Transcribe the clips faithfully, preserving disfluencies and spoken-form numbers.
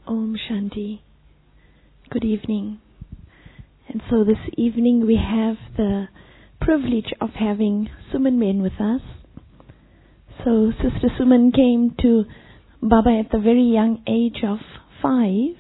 Om Shanti. Good evening. And so this evening we have the privilege of having Suman Ben with us. So Sister Suman came to Baba at the very young age of five,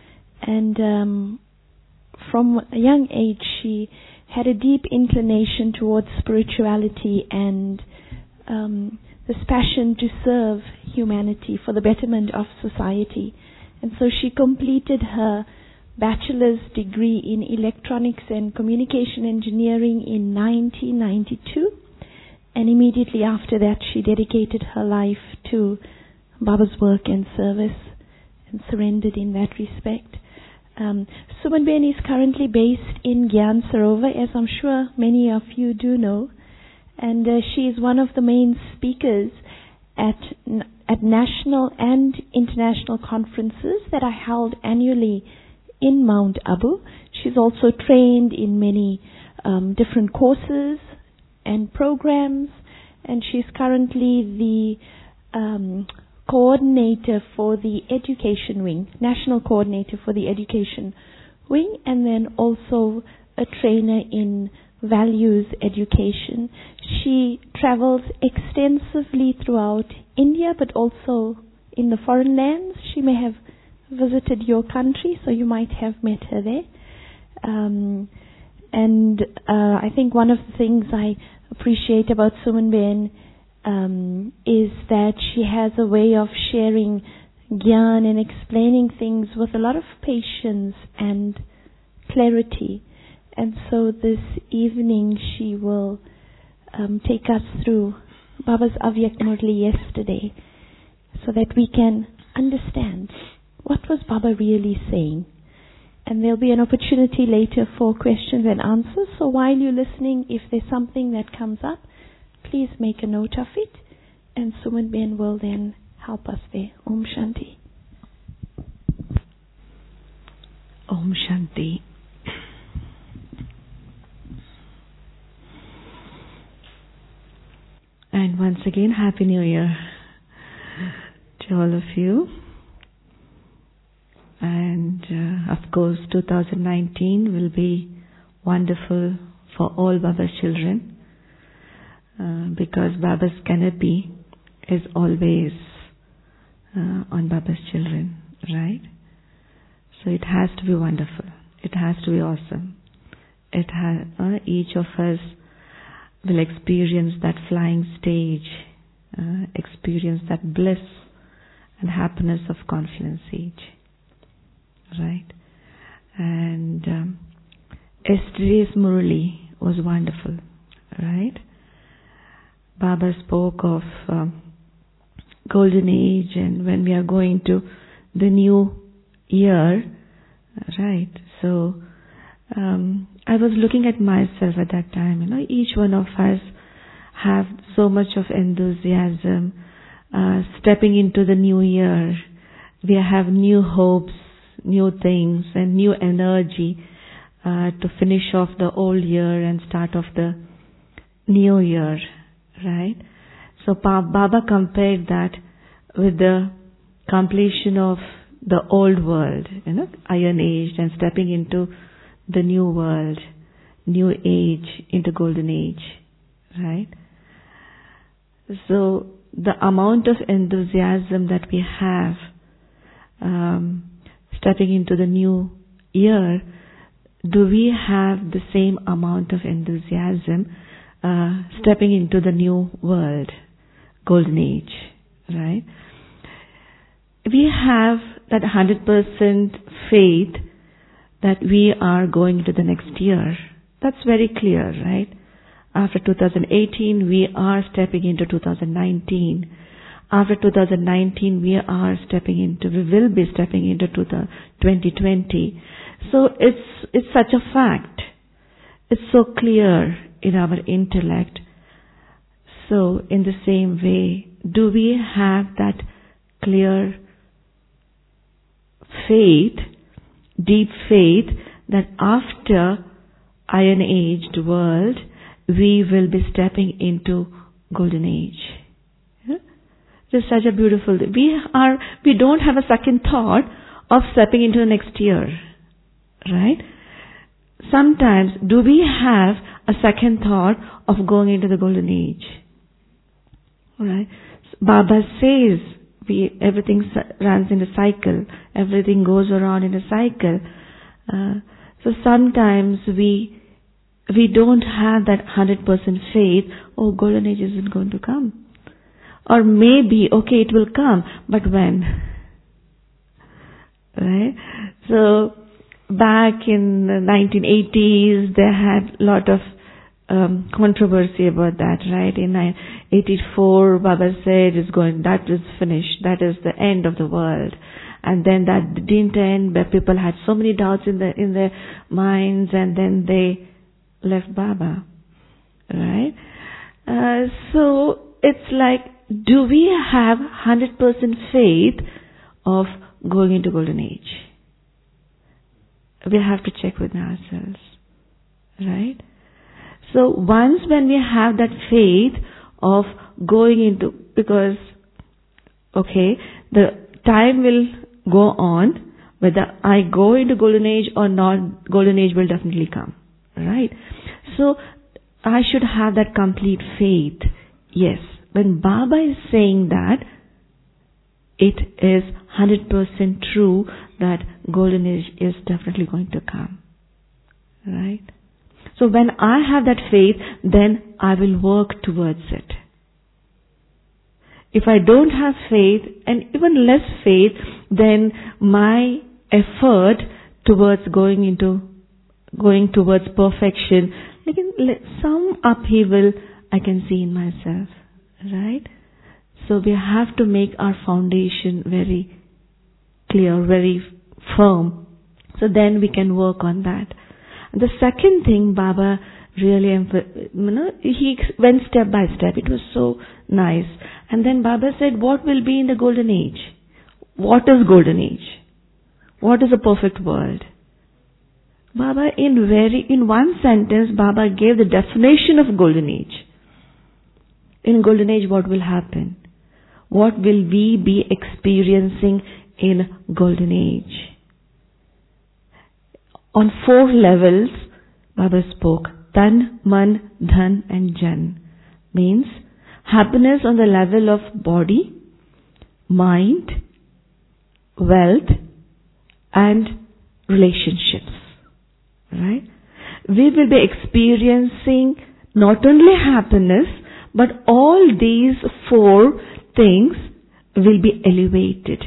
and um, from a young age she had a deep inclination towards spirituality and um, this passion to serve humanity for the betterment of society. And so she completed her bachelor's degree in electronics and communication engineering in nineteen ninety-two. And immediately after that she dedicated her life to Baba's work and service and surrendered in that respect. Um, Suman Ben is currently based in Gyan Sarovar, as I'm sure many of you do know. And uh, she is one of the main speakers at at national and international conferences that are held annually in Mount Abu. She's also trained in many um, different courses and programs, and she's currently the um, coordinator for the education wing, national coordinator for the education wing, and then also a trainer in values education. She travels extensively throughout India, but also in the foreign lands. She may have visited your country, so you might have met her there. Um, and uh, I think one of the things I appreciate about Suman Ben um, is that she has a way of sharing Gyan and explaining things with a lot of patience and clarity. And so this evening she will um, take us through Baba's Avyak Murli yesterday so that we can understand what was Baba really saying. And there'll be an opportunity later for questions and answers. So while you're listening, if there's something that comes up, please make a note of it. And Suman Ben will then help us there. Om Shanti. Om Shanti. And once again, Happy New Year to all of you. And uh, of course, two thousand nineteen will be wonderful for all Baba's children uh, because Baba's canopy is always uh, on Baba's children, right? So it has to be wonderful. It has to be awesome. It has uh, each of us will experience that flying stage, uh, experience that bliss and happiness of confluence age. Right? And um, yesterday's Murli was wonderful. Right? Baba spoke of um, golden age and when we are going to the new year. Right? So um, I was looking at myself at that time. You know, each one of us have so much of enthusiasm, uh, stepping into the new year. We have new hopes, new things, and new energy uh, to finish off the old year and start off the new year. Right? So pa- Baba compared that with the completion of the old world, you know, Iron Age, and stepping into the new world, new age, into golden age, right? So the amount of enthusiasm that we have um, stepping into the new year, do we have the same amount of enthusiasm uh, stepping into the new world, golden age, right? We have that one hundred percent faith that we are going into the next year. That's very clear, right? After two thousand eighteen, we are stepping into two thousand nineteen. After two thousand nineteen, we are stepping into, we will be stepping into twenty twenty. So it's, it's such a fact. It's so clear in our intellect. So in the same way, do we have that clear faith, deep faith, that after Iron Aged world, we will be stepping into Golden Age? Yeah? It's such a beautiful, we are, we don't have a second thought of stepping into the next year, right? Sometimes, do we have a second thought of going into the golden age? Right? Baba says we everything runs in a cycle. Everything goes around in a cycle. Uh, so sometimes we we don't have that one hundred percent faith, oh, golden age isn't going to come. Or maybe, okay, it will come, but when? Right? So, back in the nineteen eighties, they had a lot of um, controversy about that, right? In eighty-four, Baba said, "It's going, that is finished, that is the end of the world." And then that didn't end, where people had so many doubts in their, in their minds, and then they left Baba, right? Uh, so, it's like, do we have one hundred percent faith of going into golden age? We have to check with ourselves, right? So once when we have that faith of going into, because, okay, the time will go on, whether I go into golden age or not, golden age will definitely come, right? So I should have that complete faith. Yes, when Baba is saying that, it is one hundred percent true that golden age is definitely going to come. Right? So when I have that faith, then I will work towards it. If I don't have faith, and even less faith, then my effort towards going into, going towards perfection, like some upheaval I can see in myself. Right? So we have to make our foundation very clear, very firm. So then we can work on that. And the second thing Baba really, you know, he went step by step. It was so nice. And then Baba said, what will be in the golden age? What is golden age? What is a perfect world? Baba, in very, in one sentence, Baba gave the definition of golden age. In golden age, what will happen? What will we be experiencing in golden age? On four levels, Baba spoke. Tan, Man, Dhan and Jan. Means happiness on the level of body, mind, wealth and relationships. Right? We will be experiencing not only happiness, but all these four things will be elevated.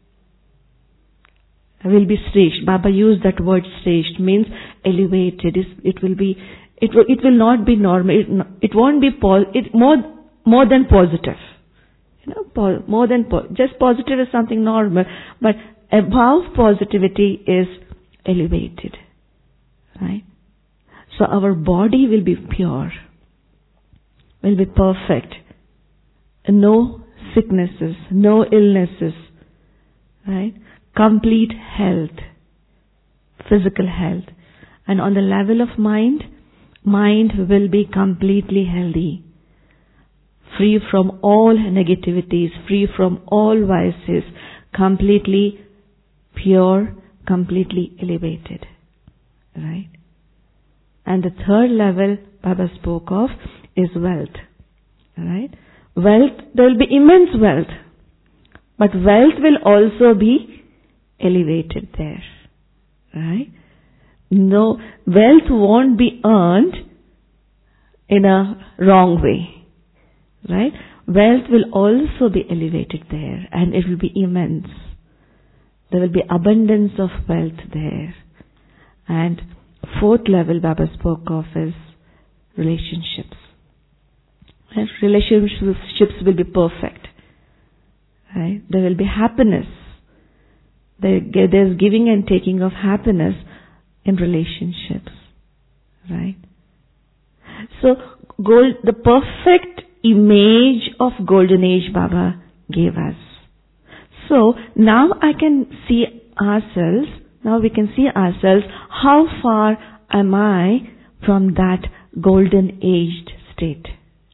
Will be staged. Baba used that word staged, means elevated. It will be, it will, it will not be normal. It, it won't be pos, it more, more than positive. You know, po, more than, po, just positive is something normal, but above positivity is elevated. Right? So our body will be pure. Will be perfect. No sicknesses, no illnesses, right? Complete health, physical health. And on the level of mind, mind will be completely healthy, free from all negativities, free from all vices, completely pure, completely elevated, right? And the third level Baba spoke of is wealth, right? Wealth, there will be immense wealth, but wealth will also be elevated there, right? No, wealth won't be earned in a wrong way, right? Wealth will also be elevated there, and it will be immense. There will be abundance of wealth there. And fourth level Baba spoke of is relationships. And relationships will be perfect. Right? There will be happiness. There, there's giving and taking of happiness in relationships. Right? So, gold, the perfect image of golden age Baba gave us. So, now I can see ourselves, now we can see ourselves, how far am I from that golden aged state?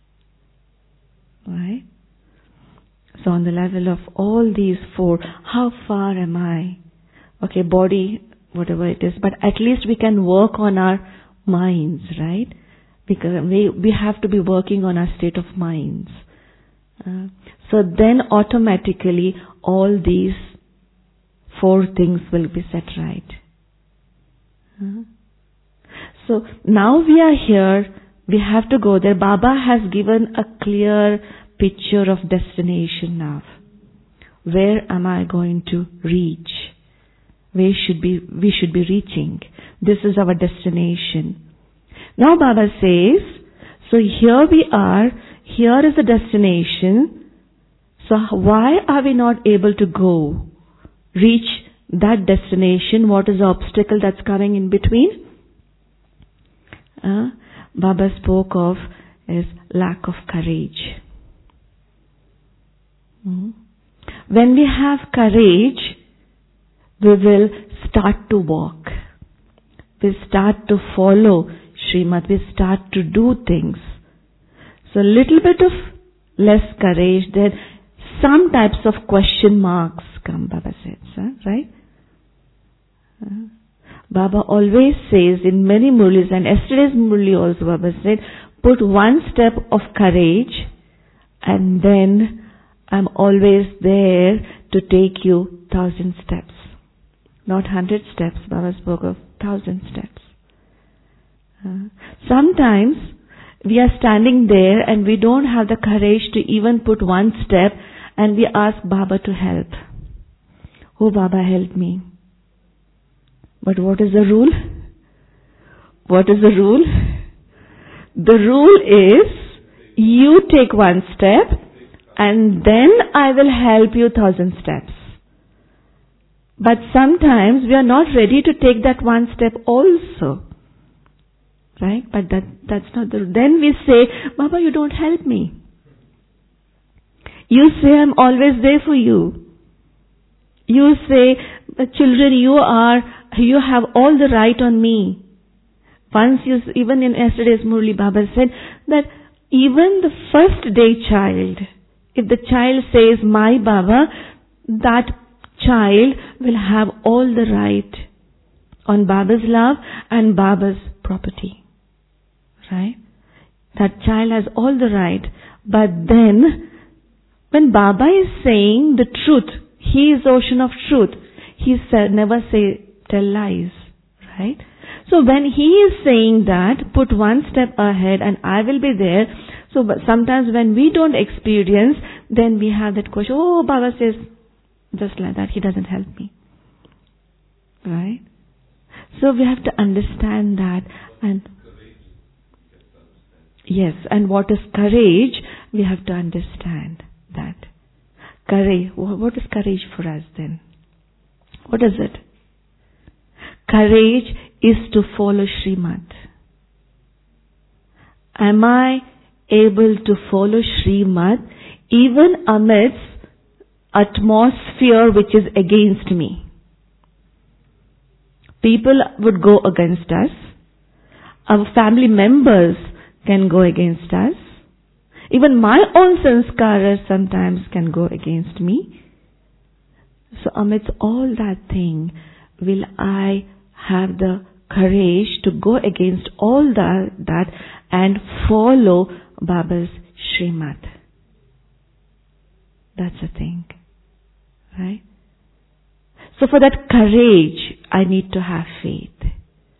Right? So on the level of all these four, how far am I Okay, body, whatever it is, but at least we can work on our minds, right? Because we, we have to be working on our state of minds. Uh, so then automatically all these four things will be set right. Uh, so now we are here, we have to go there. Baba has given a clear picture of destination now. Where am I going to reach? Where should be we should be reaching? This is our destination. Now Baba says, so here we are, here is the destination. So why are we not able to go, reach that destination? What is the obstacle that's coming in between? Uh, Baba spoke of is lack of courage. Mm-hmm. When we have courage, we will start to walk. We start to follow Srimad. We start to do things. So little bit of less courage, then some types of question marks come, Baba says, huh? Right? Uh, Baba always says in many Murlis, and yesterday's Murli also Baba said, put one step of courage and then I'm always there to take you thousand steps. Not hundred steps, Baba spoke of thousand steps. Uh, sometimes we are standing there and we don't have the courage to even put one step and we ask Baba to help. Oh Baba, help me. But what is the rule? What is the rule? The rule is you take one step and then I will help you thousand steps. But sometimes we are not ready to take that one step also. Right? But that that's not the... Then we say, Baba, you don't help me. You say, I'm always there for you. You say, children, you are, you have all the right on me. Once you, even in yesterday's Murli, Baba said that even the first day child, if the child says, my Baba, that child will have all the right on Baba's love and Baba's property. Right? That child has all the right. But then, when Baba is saying the truth, he is the ocean of truth. He said, never say, tell lies. Right? So when he is saying that, put one step ahead and I will be there. So but sometimes when we don't experience, then we have that question, oh, Baba says, just like that, he doesn't help me. Right? So we have to understand that. And yes, and what is courage? We have to understand that. Courage, what is courage for us then? What is it? Courage is to follow Srimad. Am I able to follow Srimad even amidst atmosphere which is against me? People would go against us. Our family members can go against us. Even my own sanskaras sometimes can go against me. So amidst all that thing, will I have the courage to go against all that, that and follow Baba's Srimad? That's the thing. Right? So for that courage, I need to have faith.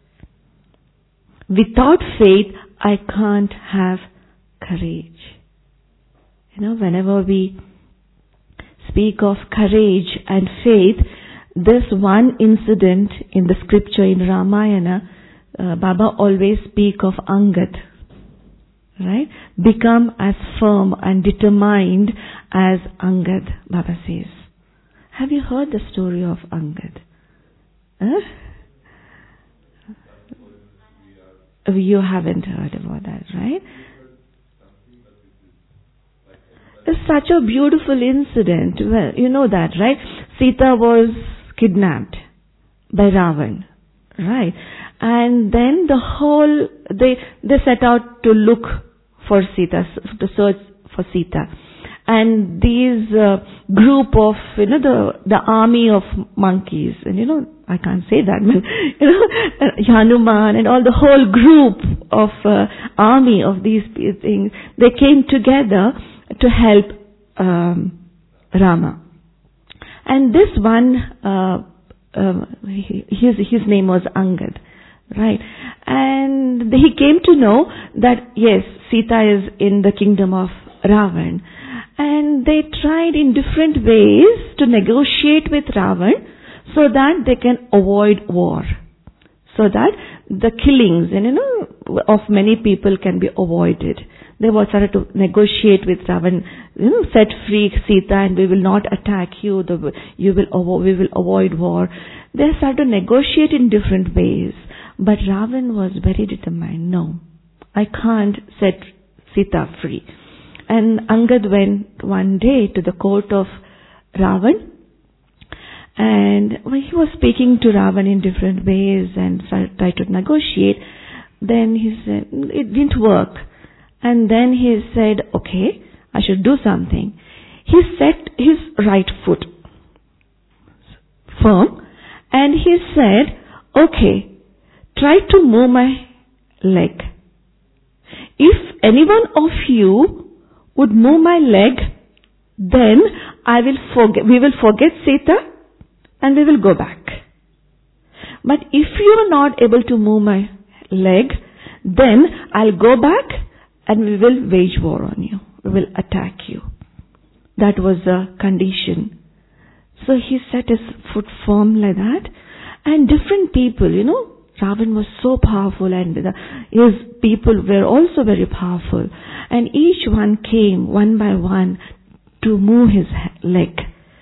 Without faith, I can't have courage. You know, whenever we speak of courage and faith, this one incident in the scripture in Ramayana, uh, Baba always speak of Angad. Right? Become as firm and determined as Angad, Baba says. Have you heard the story of Angad? Huh? You haven't heard about that, right? It's such a beautiful incident. Well, you know that, right? Sita was kidnapped by Ravan, right? And then the whole, they, they set out to look for Sita, to search for Sita. and these uh, group of, you know, the, the army of monkeys, and you know, I can't say that, but, you know, Hanuman and all the whole group of uh, army of these things, they came together to help um, Rama. And this one, uh, uh, his, his name was Angad, right? And he came to know that, yes, Sita is in the kingdom of Ravan. And they tried in different ways to negotiate with Ravan so that they can avoid war. So that the killings, and you know, of many people can be avoided. They were started to negotiate with Ravan, you know, set free Sita and we will not attack you, the, you will avo- we will avoid war. They started to negotiate in different ways. But Ravan was very determined. No, I can't set Sita free. And Angad went one day to the court of Ravan, and when he was speaking to Ravan in different ways and tried to negotiate, then he said, it didn't work. And then he said, okay, I should do something. He set his right foot firm, and he said, okay, try to move my leg. If any one of you would move my leg, then I will forget, we will forget Sita and we will go back. But if you are not able to move my leg, then I'll go back and we will wage war on you. We will attack you. That was the condition. So he set his foot firm like that. And different people, you know, Ravan was so powerful and the, his people were also very powerful. And each one came one by one to move his leg.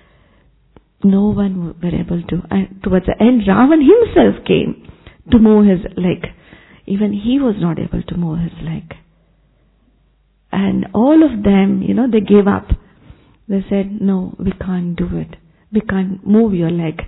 No one were able to. And towards the end, Ravan himself came to move his leg. Even he was not able to move his leg. And all of them, you know, they gave up. They said, no, we can't do it. We can't move your leg.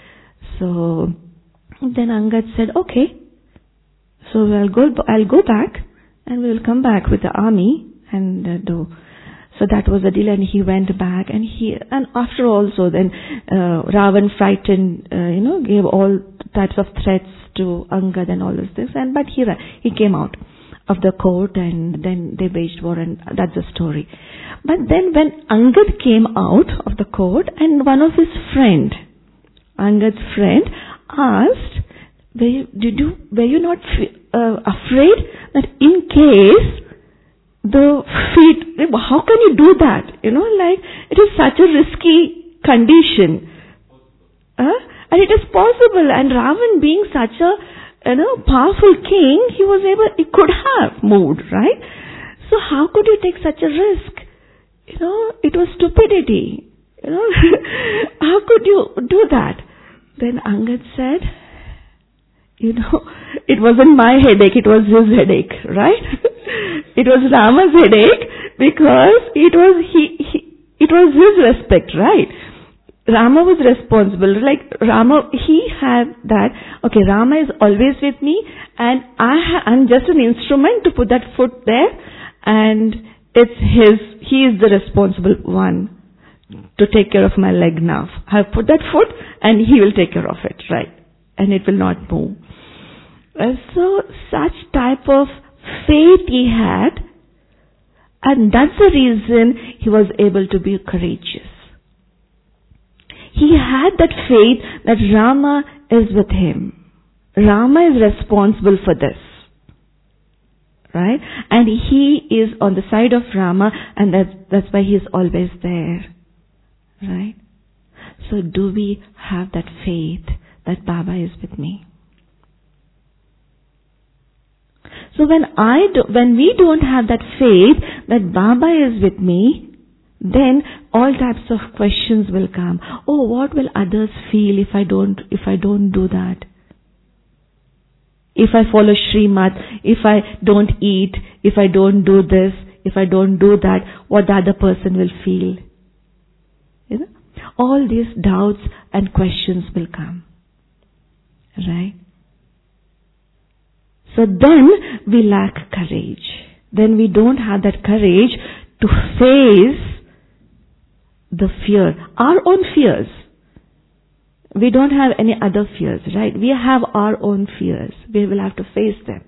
So then Angad said, okay, so I'll go, I'll go back and we will come back with the army and uh, do. So that was the deal, and he went back, and he, and after also then uh, Ravan frightened, uh, you know, gave all types of threats to Angad and all those things, and but he he came out of the court, and then they waged war, and that's the story. But then when Angad came out of the court, and one of his friend, Angad's friend, asked, were you, did you, were you not uh, afraid that in case the feet, how can you do that? You know, like, it is such a risky condition. Uh, and it is possible. And Ravan being such a, you know, powerful king, he was able, he could have moved, right? So how could you take such a risk? You know, it was stupidity. You know, how could you do that? Then Angad said, you know, it wasn't my headache, it was his headache, right? It was Rama's headache because it was he, he it was his respect, right? Rama was responsible. Like Rama, he had that, okay, Rama is always with me and I ha- I'm just an instrument to put that foot there, and it's his, he is the responsible one to take care of my leg now. I've put that foot and he will take care of it, right? And it will not move. And so such type of faith he had, and that's the reason he was able to be courageous. He had that faith that Rama is with him. Rama is responsible for this. Right? And he is on the side of Rama, and that's, that's why he is always there. Right? So do we have that faith that Baba is with me? So when I do, when we don't have that faith that Baba is with me, then all types of questions will come. Oh, what will others feel if I don't, if I don't do that? If I follow Srimad, if I don't eat, if I don't do this, if I don't do that, what the other person will feel? You know? All these doubts and questions will come. Right? So then we lack courage. Then we don't have that courage to face the fear, our own fears. We don't have any other fears, right? We have our own fears. We will have to face them.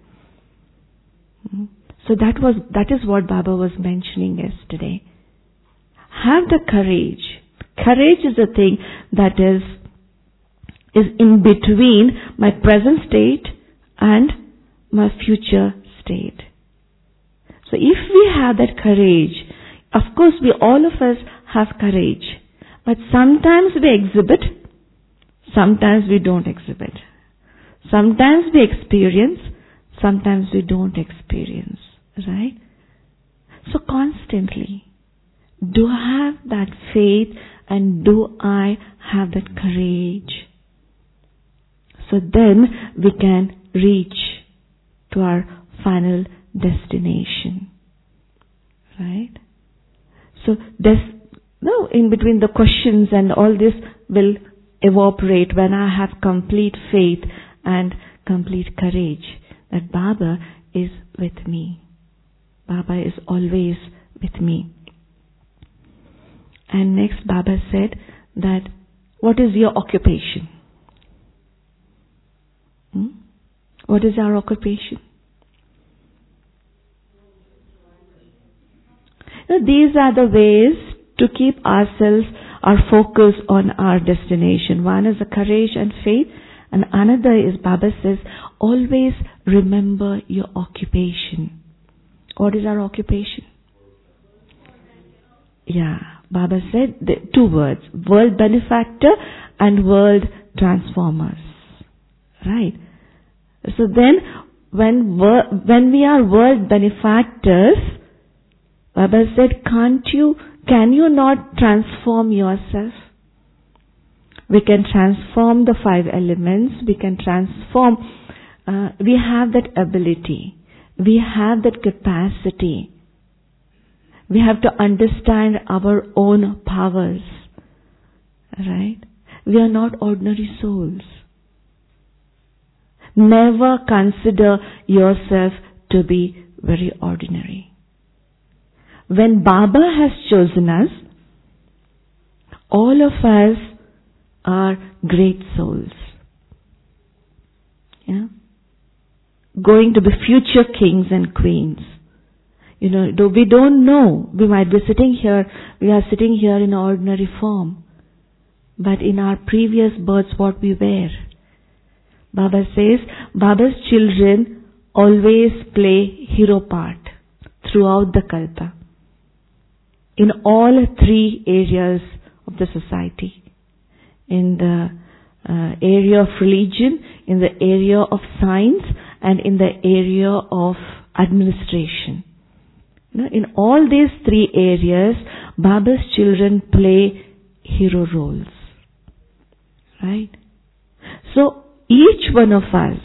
So that was that is what Baba was mentioning yesterday. Have the courage. Courage is a thing that is is in between my present state and my future state. So if we have that courage, of course we all of us have courage, but sometimes we exhibit, sometimes we don't exhibit. Sometimes we experience, sometimes we don't experience, right? So constantly, do I have that faith and do I have that courage? So then we can reach to our final destination, right? So there's no in between the questions, and all this will evaporate when I have complete faith and complete courage that Baba is with me. Baba is always with me. And next Baba said that, what is your occupation? Hmm? What is our occupation? Now, these are the ways to keep ourselves, our focus on our destination. One is the courage and faith, and another is, Baba says, always remember your occupation. What is our occupation? Yeah, Baba said the two words, world benefactor and world transformers. Right. So then, when when we are world benefactors, Baba said, can't you, can you not transform yourself? We can transform the five elements, we can transform, uh, we have that ability, we have that capacity. We have to understand our own powers, right? We are not ordinary souls. Never consider yourself to be very ordinary. When Baba has chosen us, all of us are great souls. Yeah? Going to be future kings and queens. You know, though we don't know, we might be sitting here, we are sitting here in ordinary form. But in our previous births, what we were. Baba says, Baba's children always play hero part throughout the Kalpa. In all three areas of the society. In the uh, area of religion, in the area of science, and in the area of administration. You know, in all these three areas, Baba's children play hero roles. Right? So, each one of us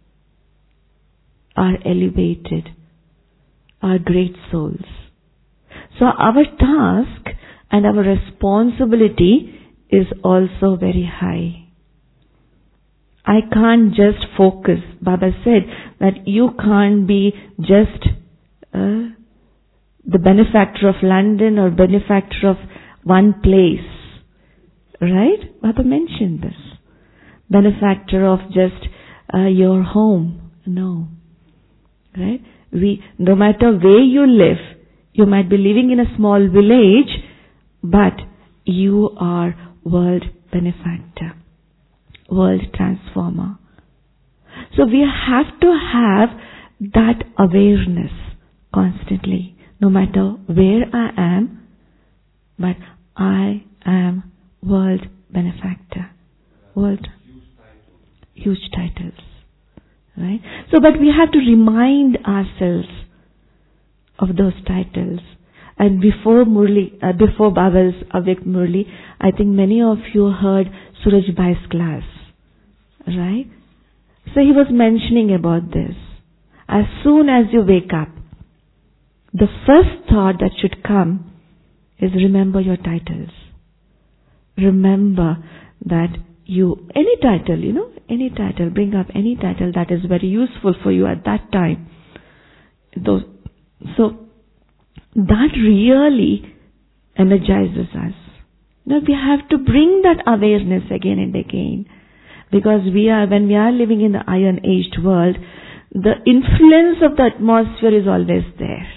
are elevated, are great souls. So our task and our responsibility is also very high. I can't just focus. Baba said that you can't be just uh, the benefactor of London or benefactor of one place. Right? Baba mentioned this. Benefactor of just uh, your home. No. Right? We, no matter where you live, you might be living in a small village, but you are world benefactor, world transformer. So we have to have that awareness constantly, no matter where I am, but I am world benefactor. World. Huge titles. Right? So, but we have to remind ourselves of those titles. And before Murli, uh, before Baba's Avyak Murli, I think many of you heard Suraj Bhai's class. Right? So he was mentioning about this. As soon as you wake up, the first thought that should come is remember your titles. Remember that you, any title, you know, any title, bring up any title that is very useful for you at that time. Those, so, that really energizes us. Now we have to bring that awareness again and again. Because we are, when we are living in the iron-aged world, the influence of the atmosphere is always there.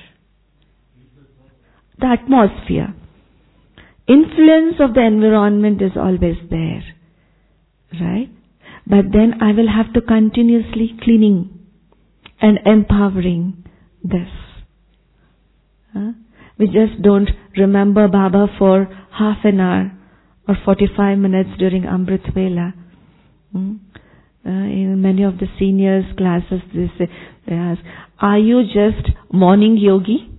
The atmosphere. Influence of the environment is always there. Right? But then I will have to continuously cleaning and empowering this. Huh? We just don't remember Baba for half an hour or forty-five minutes during Amrit Vela. Hmm? Uh, in many of the seniors classes, they say, they ask, are you just morning yogi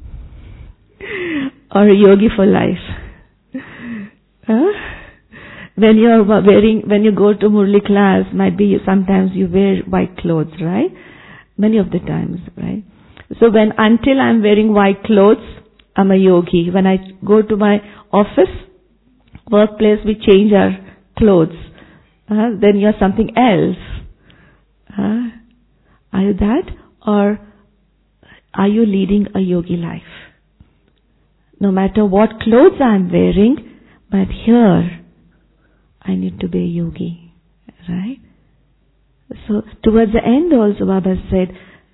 or a yogi for life? Huh? When you are wearing, when you go to Murli class, might be sometimes you wear white clothes, right? Many of the times, right? So when until I'm wearing white clothes, I'm a yogi. When I go to my office, workplace, we change our clothes. Uh, then you're something else. Uh, are you that? Or are you leading a yogi life? No matter what clothes I'm wearing, but here I need to be a yogi. Right? So towards the end also Baba said,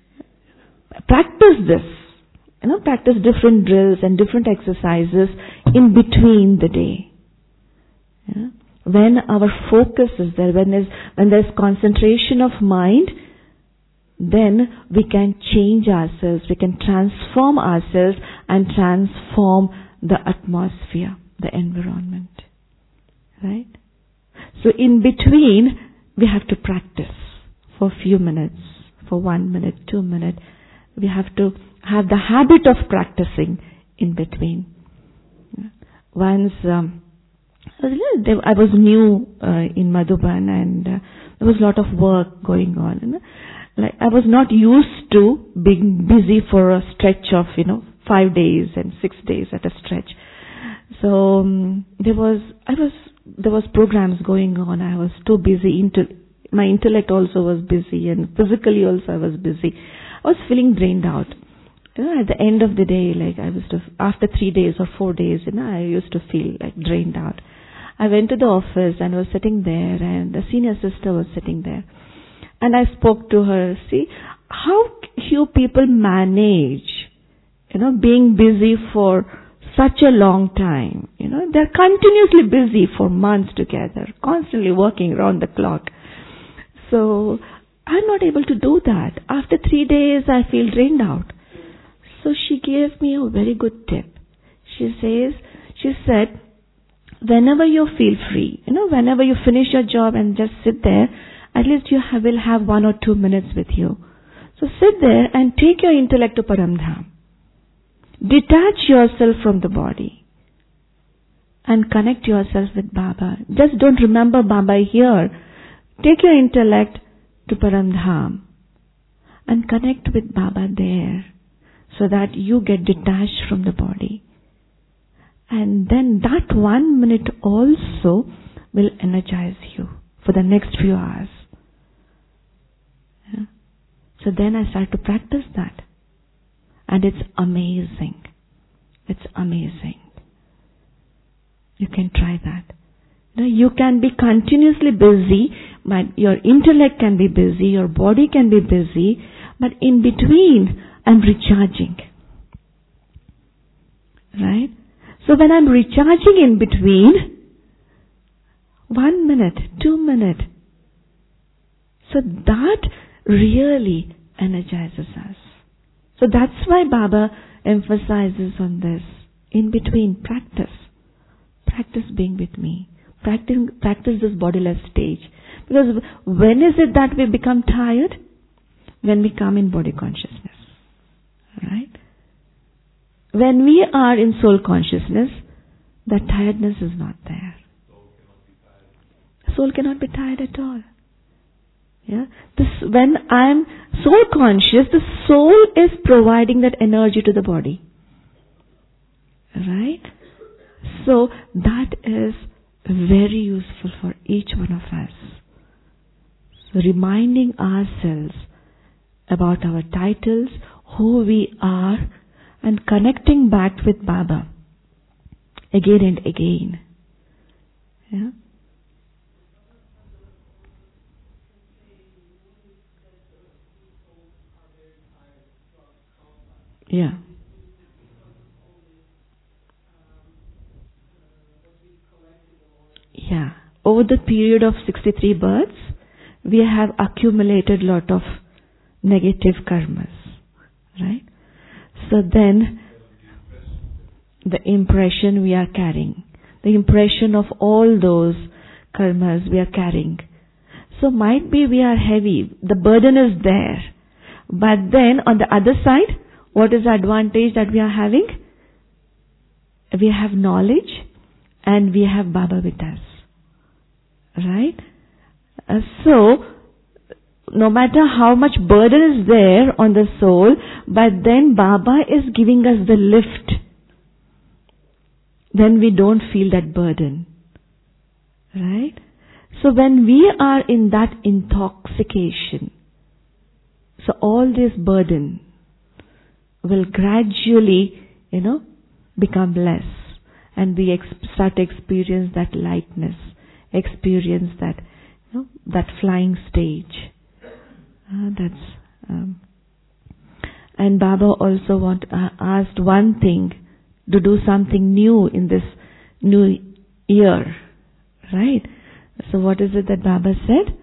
practice this. You know, practice different drills and different exercises in between the day. Yeah? When our focus is there, when there's, when there's concentration of mind, then we can change ourselves, we can transform ourselves and transform the atmosphere, the environment. Right? So in between, we have to practice for a few minutes, for one minute, two minutes. We have to have the habit of practicing in between. Once, um, I was new uh, in Madhuban and uh, there was a lot of work going on. You know? Like I was not used to being busy for a stretch of, you know, five days and six days at a stretch. So um, there was, I was, there was programs going on. I was too busy. Into my intellect also was busy, and physically also I was busy. I was feeling drained out. You know, at the end of the day, like I was to, after three days or four days, you know, I used to feel like drained out. I went to the office and was sitting there, and the senior sister was sitting there. And I spoke to her, see, how you people manage, you know, being busy for such a long time. You know, they're continuously busy for months together, constantly working around the clock. So, I'm not able to do that. After three days, I feel drained out. So she gave me a very good tip. She says, she said, whenever you feel free, you know, whenever you finish your job and just sit there, at least you have, will have one or two minutes with you. So sit there and take your intellect to Paramdham. Detach yourself from the body and connect yourself with Baba. Just don't remember Baba here. Take your intellect to Paramdham and connect with Baba there so that you get detached from the body. And then that one minute also will energize you for the next few hours. Yeah. So then I start to practice that. And it's amazing. It's amazing. You can try that. You know, you can be continuously busy, but your intellect can be busy, your body can be busy, but in between, I'm recharging. Right? So when I'm recharging in between, one minute, two minutes, so that really energizes us. So that's why Baba emphasizes on this. In between, practice. Practice being with me. Practice, practice this bodiless stage. Because when is it that we become tired? When we come in body consciousness. Right? When we are in soul consciousness, that tiredness is not there. Soul cannot be tired at all. Yeah, this when I am soul conscious, the soul is providing that energy to the body. Right? So that is very useful for each one of us. So reminding ourselves about our titles, who we are, and connecting back with Baba again and again. Yeah. Yeah. Yeah. Over the period of sixty-three births, we have accumulated lot of negative karmas, right? So then, the impression we are carrying, the impression of all those karmas we are carrying. So might be we are heavy, the burden is there. But then on the other side, what is the advantage that we are having? We have knowledge and we have Baba with us. Right? Uh, so, no matter how much burden is there on the soul, but then Baba is giving us the lift. Then we don't feel that burden. Right? So when we are in that intoxication, so all this burden will gradually, you know, become less. And we ex- start to experience that lightness, experience that, you know, that flying stage. Uh, that's, um, and Baba also want, uh, asked one thing, to do something new in this new year. Right? So what is it that Baba said?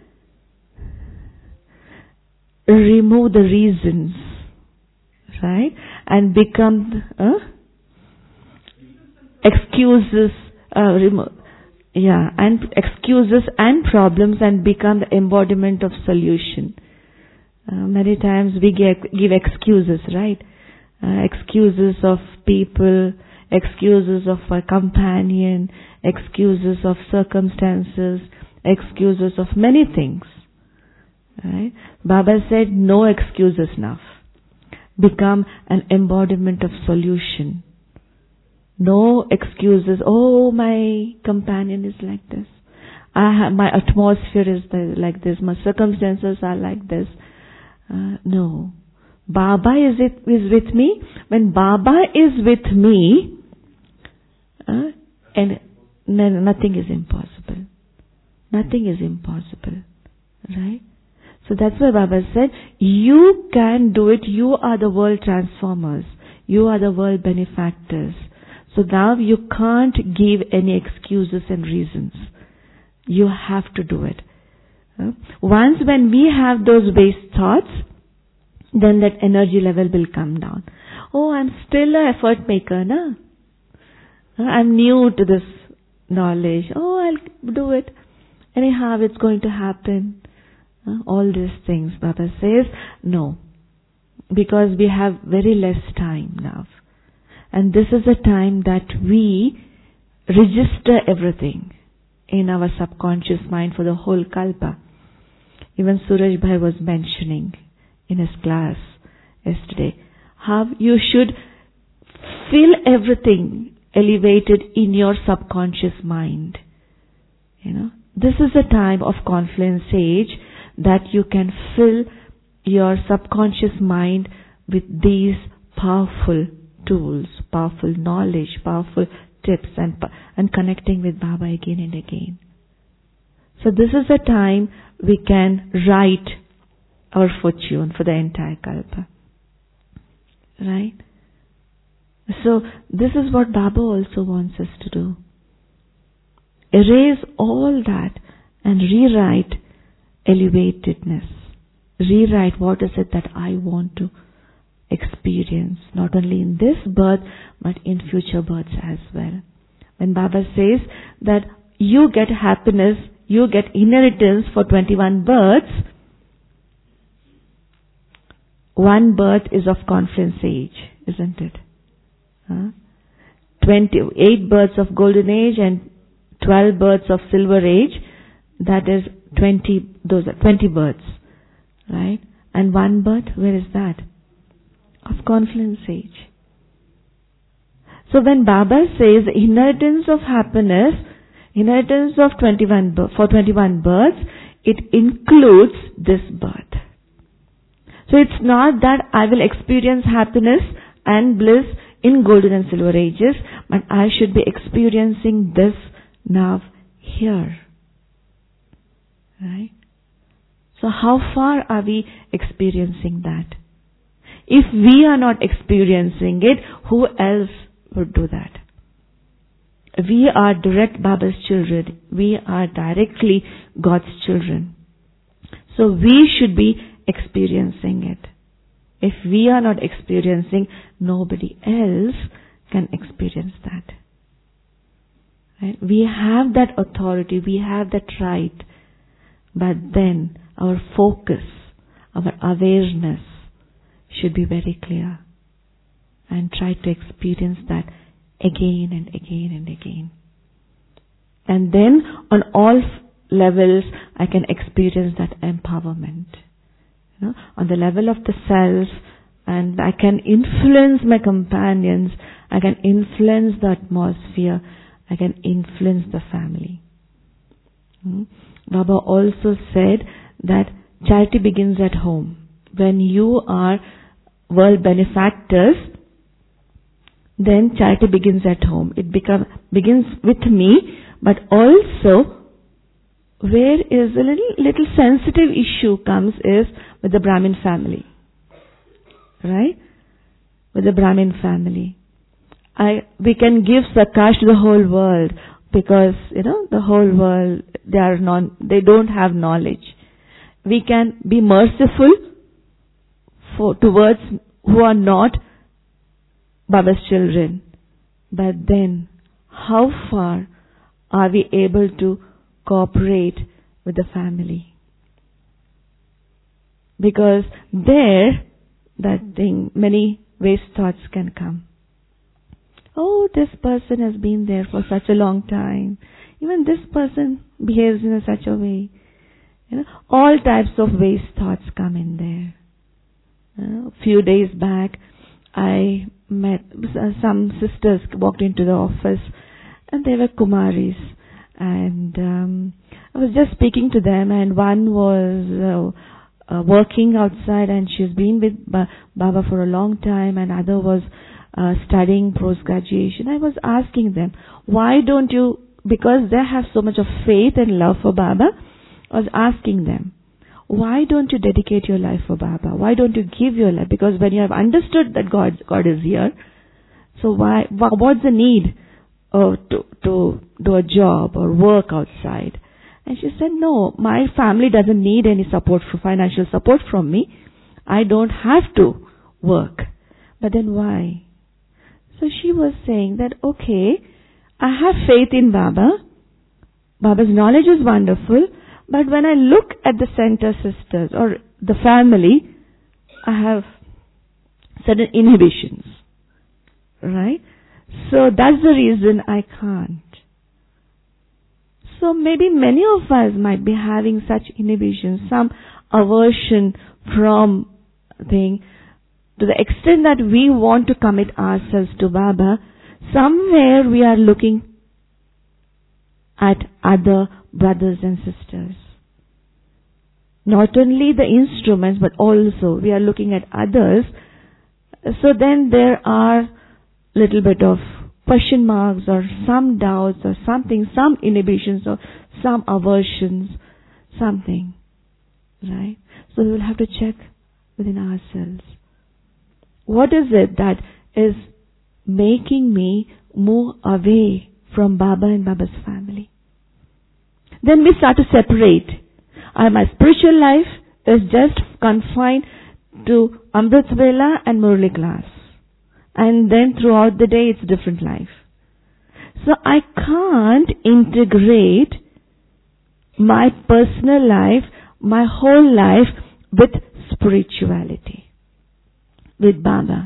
Remove the reasons, right? And become uh, excuses, uh, remo- yeah, and excuses and problems, and become the embodiment of solution. Uh, many times we give, give excuses, right? Uh, excuses of people, excuses of a companion, excuses of circumstances, excuses of many things. Right? Baba said, no excuses now. Become an embodiment of solution. No excuses. Oh, my companion is like this. I have, my atmosphere is the, like this. My circumstances are like this. Uh, no. Baba is, it, is with me. When Baba is with me, uh, and n- nothing is impossible. Nothing is impossible. Right? So that's why Baba said, you can do it. You are the world transformers. You are the world benefactors. So now you can't give any excuses and reasons. You have to do it. Uh, once when we have those base thoughts, then that energy level will come down. Oh, I'm still an effort maker, na? I'm new to this knowledge. Oh, I'll do it. Anyhow, it's going to happen. Uh, all these things, Baba says, no. Because we have very less time now. And this is a time that we register everything in our subconscious mind for the whole kalpa. Even Suraj Bhai was mentioning in his class yesterday how you should feel everything elevated in your subconscious mind. You know, this is a time of confluence age that you can fill your subconscious mind with these powerful tools, powerful knowledge, powerful tips, and and connecting with Baba again and again. So this is a time we can write our fortune for the entire kalpa. Right? So this is what Baba also wants us to do. Erase all that and rewrite elevatedness. Rewrite what is it that I want to experience, not only in this birth, but in future births as well. When Baba says that you get happiness, you get inheritance for twenty-one births, one birth is of confluence age, isn't it? Huh? twenty-eight births of golden age and twelve births of silver age, that is twenty, those are twenty births, right? And one birth, where is that? Of confluence age. So when Baba says inheritance of happiness, inheritance of twenty-one for twenty-one births, it includes this birth. So it's not that I will experience happiness and bliss in golden and silver ages, but I should be experiencing this now here. Right? So how far are we experiencing that? If we are not experiencing it, who else would do that? We are direct Baba's children. We are directly God's children. So we should be experiencing it. If we are not experiencing, nobody else can experience that. Right? We have that authority, we have that right, but then our focus, our awareness should be very clear and try to experience that again and again and again. And then on all levels I can experience that empowerment. You know, on the level of the self, and I can influence my companions, I can influence the atmosphere, I can influence the family. Hmm? Baba also said that charity begins at home. When you are world benefactors, then charity begins at home. It become, begins with me, but also where is a little, little sensitive issue comes is with the Brahmin family. Right? With the Brahmin family. I, we can give Sakash to the whole world because, you know, the whole world, they are non, they don't have knowledge. We can be merciful for, towards who are not Baba's children. But then, how far are we able to cooperate with the family? Because there, that thing, many waste thoughts can come. Oh, this person has been there for such a long time. Even this person behaves in a such a way. You know, all types of waste thoughts come in there. Uh, a few days back, I met some sisters walked into the office, and they were Kumaris. And um, I was just speaking to them, and one was uh, uh, working outside, and she's been with ba- Baba for a long time, and other was uh, studying post-graduation. I was asking them, why don't you, because they have so much of faith and love for Baba, I was asking them, why don't you dedicate your life for Baba? Why don't you give your life? Because when you have understood that God, God is here, so why, what's the need uh, to, to do a job or work outside? And she said, no, my family doesn't need any support, for financial support from me. I don't have to work. But then why? So she was saying that, okay, I have faith in Baba. Baba's knowledge is wonderful. But when I look at the center sisters or the family, I have certain inhibitions. Right? So that's the reason I can't. So maybe many of us might be having such inhibitions, some aversion from thing, to the extent that we want to commit ourselves to Baba. Somewhere we are looking at other brothers and sisters. Not only the instruments, but also we are looking at others. So then there are little bit of question marks or some doubts or something, some inhibitions or some aversions, something. Right? So we will have to check within ourselves. What is it that is making me move away from Baba and Baba's family? Then we start to separate. Uh, my spiritual life is just confined to Amrit Vela and Murli class. And then throughout the day it's different life. So I can't integrate my personal life, my whole life with spirituality, with Baba.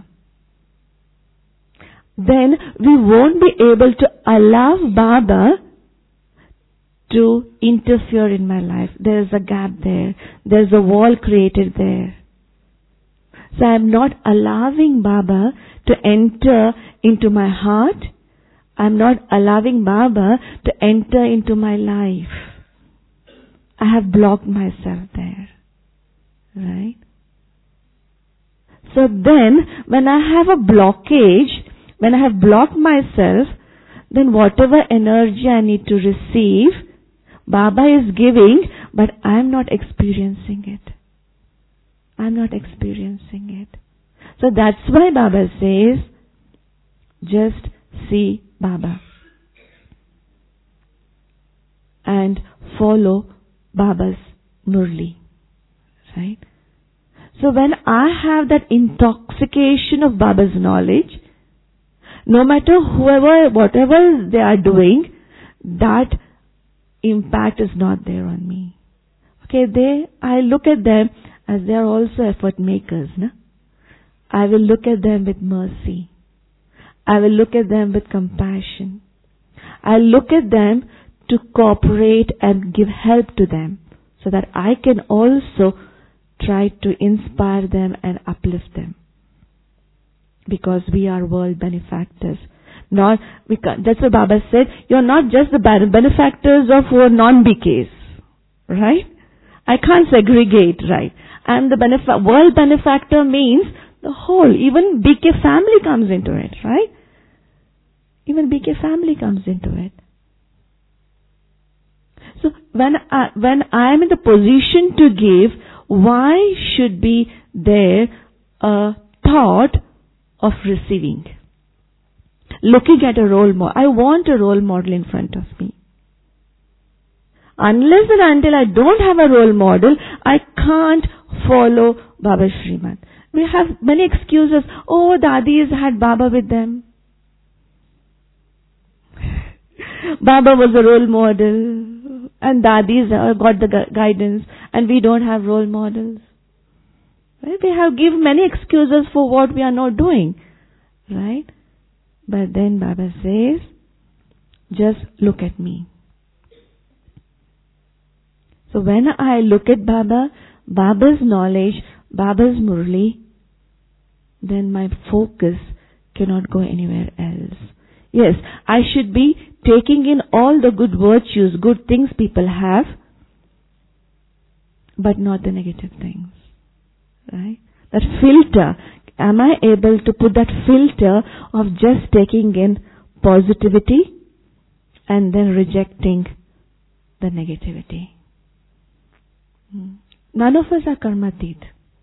Then we won't be able to allow Baba to interfere in my life. There is a gap there. There is a wall created there. So I am not allowing Baba to enter into my heart. I am not allowing Baba to enter into my life. I have blocked myself there. Right? So then, when I have a blockage, when I have blocked myself, then whatever energy I need to receive, Baba is giving, but I'm not experiencing it. I'm not experiencing it. So that's why Baba says, just see Baba. And follow Baba's Murli. Right? So when I have that intoxication of Baba's knowledge, no matter whoever, whatever they are doing, that impact is not there on me. Okay, they, I look at them as they are also effort makers. No? I will look at them with mercy. I will look at them with compassion. I look at them to cooperate and give help to them so that I can also try to inspire them and uplift them. Because we are world benefactors. Not, we can't, that's what Baba said, you're not just the benefactors of our non-B Ks. Right? I can't segregate, right? I'm the benefa- world benefactor means the whole, even B K family comes into it, right? Even B K family comes into it. So when I, when I am in the position to give, why should be there a thought of receiving? Looking at a role model. I want a role model in front of me. Unless and until I don't have a role model, I can't follow Baba Srimad. We have many excuses. Oh, Dadis had Baba with them. Baba was a role model. And Dadis got the gu- guidance. And we don't have role models. Right? We have given many excuses for what we are not doing. Right? But then Baba says, just look at me. So when I look at Baba, Baba's knowledge, Baba's Murli, then my focus cannot go anywhere else. Yes, I should be taking in all the good virtues, good things people have, but not the negative things. Right? That filter, am I able to put that filter of just taking in positivity and then rejecting the negativity? None of us are karmatit.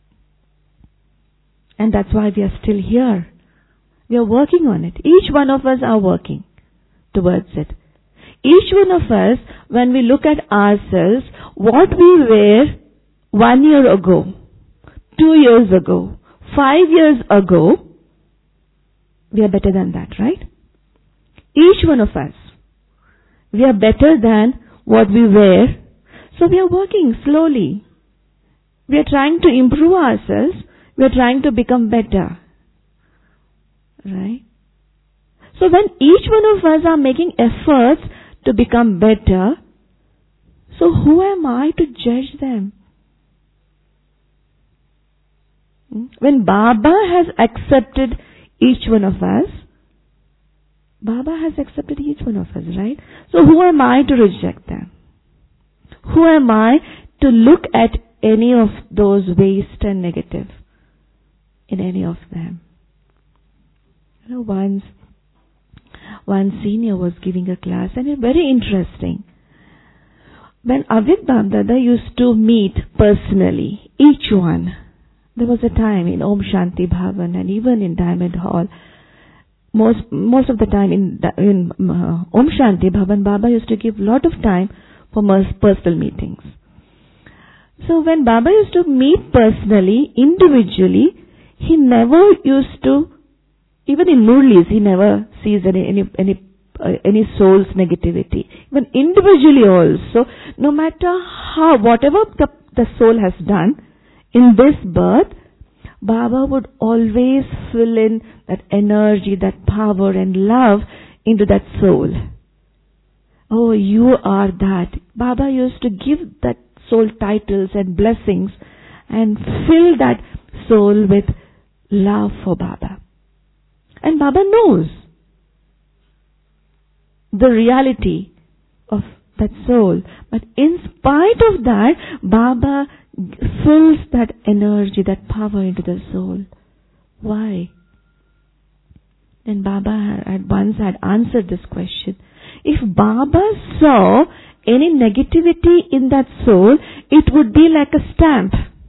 And that's why we are still here. We are working on it. Each one of us are working towards it. Each one of us, when we look at ourselves, what we were one year ago, two years ago, five years ago, we are better than that, right? Each one of us. We are better than what we were. So we are working slowly. We are trying to improve ourselves. We are trying to become better. Right? So when each one of us are making efforts to become better, so who am I to judge them? When Baba has accepted each one of us, Baba has accepted each one of us, right? So who am I to reject them? Who am I to look at any of those waste and negative in any of them? You know, once one senior was giving a class, and it's very interesting. When Avik Babdada used to meet personally, each one, there was a time in Om Shanti Bhavan and even in Diamond Hall, most most of the time in, in uh, Om Shanti Bhavan, Baba used to give a lot of time for personal meetings. So when Baba used to meet personally, individually, he never used to, even in Murlis, he never sees any any any, uh, any soul's negativity. Even individually also, no matter how, whatever the, the soul has done in this birth, Baba would always fill in that energy, that power and love into that soul. Oh, you are that. Baba used to give that soul titles and blessings and fill that soul with love for Baba. And Baba knows the reality of that soul. But in spite of that, Baba fills that energy, that power into the soul. Why? Then Baba had once had answered this question. If Baba saw any negativity in that soul, it would be like a stamp.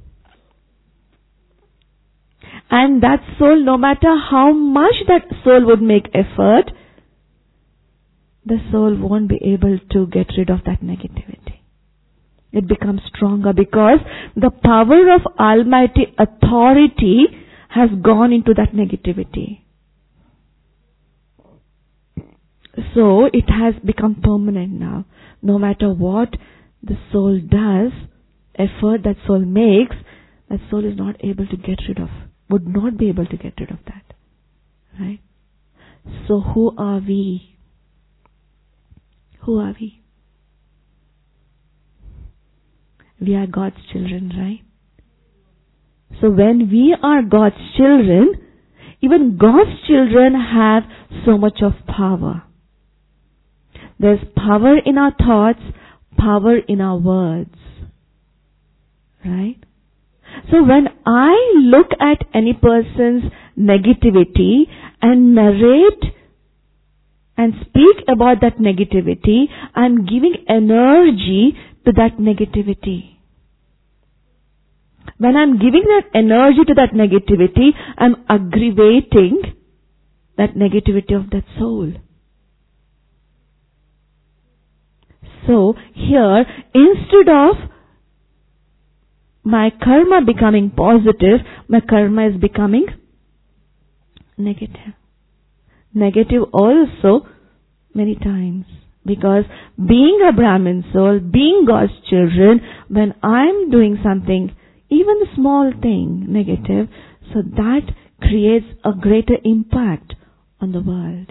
And that soul, no matter how much that soul would make effort, the soul won't be able to get rid of that negativity. It becomes stronger because the power of Almighty authority has gone into that negativity. So it has become permanent now. No matter what the soul does, effort that soul makes, that soul is not able to get rid of, would not be able to get rid of that. Right? So who are we? Who are we? We are God's children, right? So when we are God's children, even God's children have so much of power. There's power in our thoughts, power in our words. Right? So when I look at any person's negativity and narrate and speak about that negativity, I'm giving energy to that negativity. When I'm giving that energy to that negativity, I'm aggravating that negativity of that soul. So here, instead of my karma becoming positive, my karma is becoming negative. Negative also many times. Because being a Brahmin soul, being God's children, when I'm doing something, even a small thing, negative, so that creates a greater impact on the world.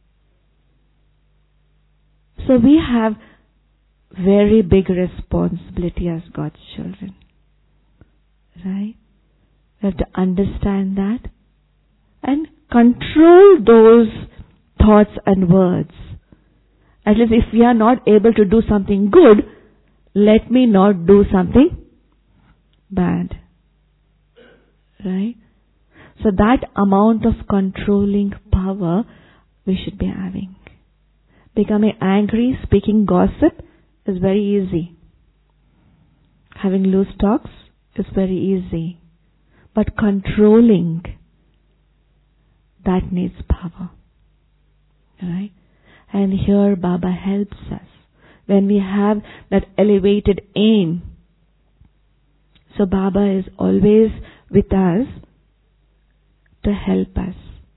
So we have very big responsibility as God's children. Right? We have to understand that and control those thoughts and words. At least if we are not able to do something good, let me not do something bad. Right? So that amount of controlling power we should be having. Becoming angry, speaking gossip is very easy. Having loose talks is very easy. But controlling, that needs power. Right? And here Baba helps us. When we have that elevated aim. So Baba is always with us to help us.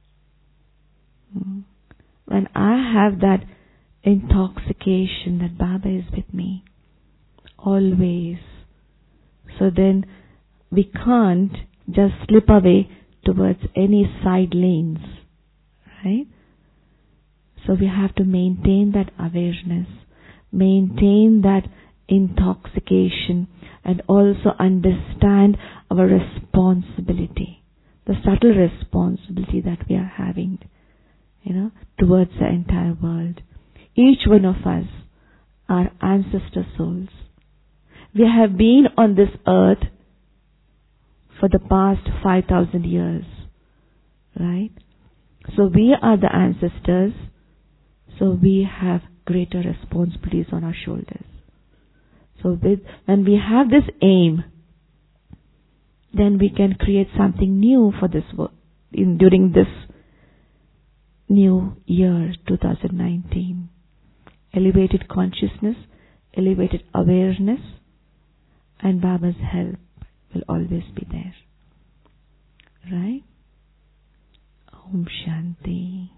When I have that intoxication that Baba is with me, always. So then we can't just slip away towards any side lanes. Right? So we have to maintain that awareness, maintain that intoxication, and also understand our responsibility, the subtle responsibility that we are having, you know, towards the entire world. Each one of us are ancestor souls. We have been on this earth for the past five thousand years, right? So we are the ancestors. So we have greater responsibilities on our shoulders. So with, when we have this aim, then we can create something new for this world in during this new year, two thousand nineteen. Elevated consciousness, elevated awareness, and Baba's help will always be there. Right? Om Shanti.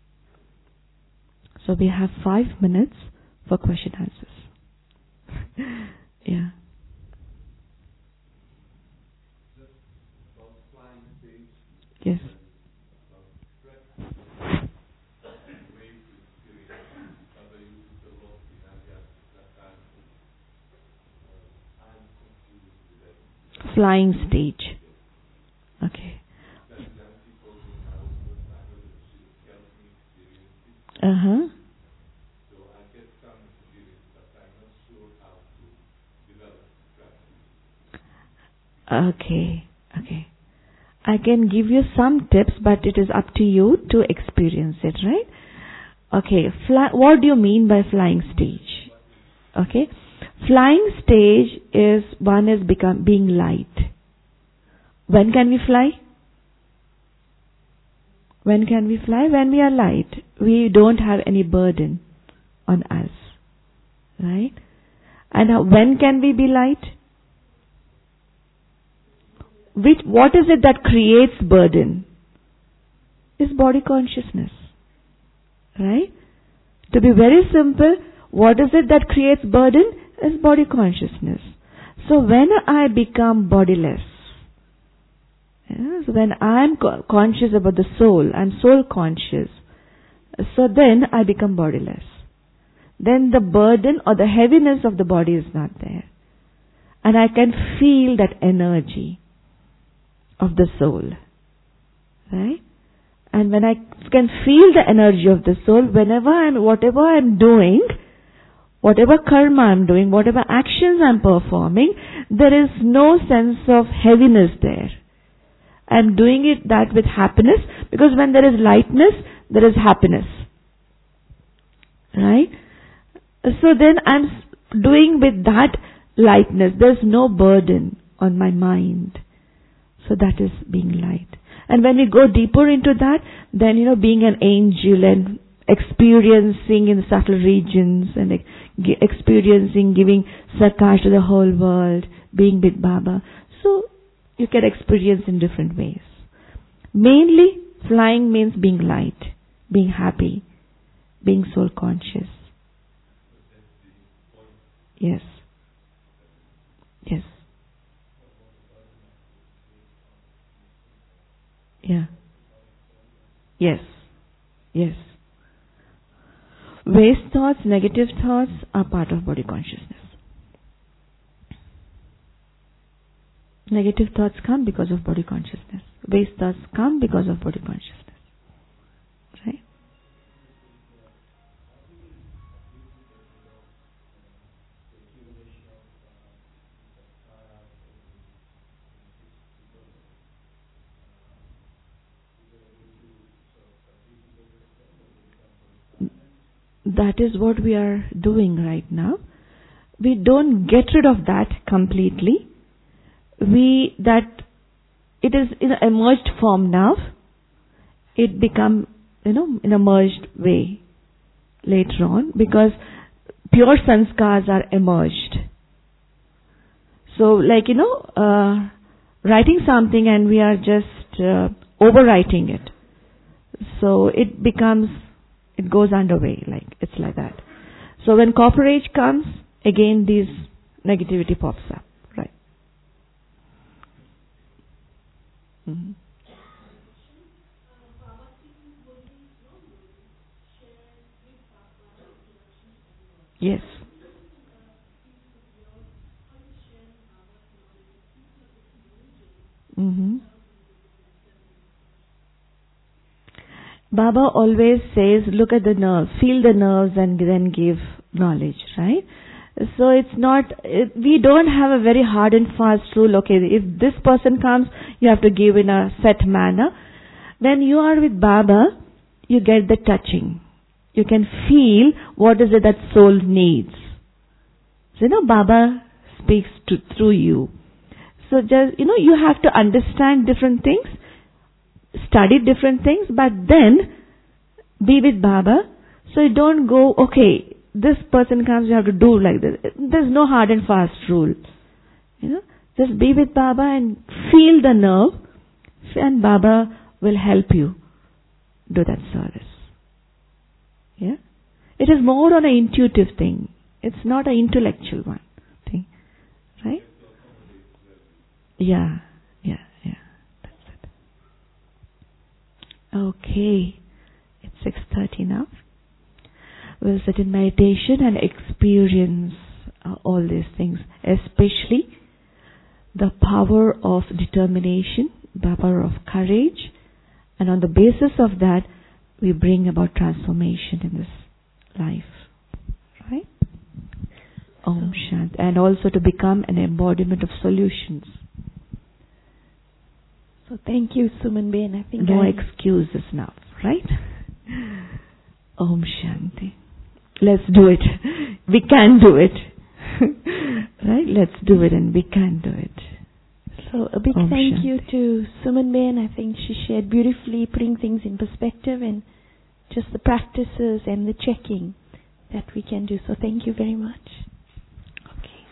So we have five minutes for question answers. Yeah. Yes. Flying stage. Okay. Uh-huh. Okay. Okay. I can give you some tips, but it is up to you to experience it, right? Okay. Fly, what do you mean by flying stage? Okay? Flying stage is, one is become being light. When can we fly? When can we fly? When we are light. We don't have any burden on us. Right? And how, when can we be light? Which, what is it that creates burden? Is body consciousness. Right? To be very simple, what is it that creates burden? Is body consciousness. So when I become bodiless, yeah, so when I am co- conscious about the soul, I am soul conscious, so then I become bodiless. Then the burden or the heaviness of the body is not there. And I can feel that energy of the soul. Right? And when I can feel the energy of the soul, whenever I'm, whatever I'm doing, whatever karma I'm doing, whatever actions I'm performing, there is no sense of heaviness there. I'm doing it that with happiness, because when there is lightness, there is happiness. Right? So then I'm doing with that lightness. There's no burden on my mind. So that is being light. And when we go deeper into that, then, you know, being an angel and experiencing in subtle regions and experiencing, giving Sakash to the whole world, being with Baba. So you can experience in different ways. Mainly, flying means being light, being happy, being soul conscious. Yes. Yes. Yeah. Yes. Yes. Waste thoughts, negative thoughts are part of body consciousness. Negative thoughts come because of body consciousness. Waste thoughts come because of body consciousness. Right? That is what we are doing right now. We don't get rid of that completely. We, that, it is in an emerged form now. It become, you know, in a merged way later on, because pure sanskars are emerged. So, like, you know, uh, writing something and we are just uh, overwriting it. So it becomes, it goes underway, like, it's like that. So when copper age comes, again this negativity pops up, right? Mm-hmm. Yes. Mm-hmm. Baba always says, look at the nerves, feel the nerves and then give knowledge, right? So it's not, it, we don't have a very hard and fast rule, okay, if this person comes, you have to give in a set manner. When you are with Baba, you get the touching. You can feel what is it that soul needs. So, you know, Baba speaks to, through you. So just, you know, you have to understand different things, study different things, but then be with Baba. So you don't go, okay, this person comes, you have to do like this. There's no hard and fast rule. You know, just be with Baba and feel the nerve, and Baba will help you do that service. Yeah? It is more on an intuitive thing. It's not an intellectual one thing. Right? Yeah, yeah, yeah. That's it. Okay. It's six thirty now. We'll sit in meditation and experience uh, all these things, especially the power of determination, the power of courage, and on the basis of that, we bring about transformation in this life. Right? Om Shanti. And also to become an embodiment of solutions. So thank you, Suman Ben. I think no I excuses now, right? Om Shanti. let's do it. We can do it. Right? Let's do it, and we can do it. So a big Om thank Shanti. you to Suman Ben. I think she shared beautifully, putting things in perspective and just the practices and the checking that we can do. So thank you very much.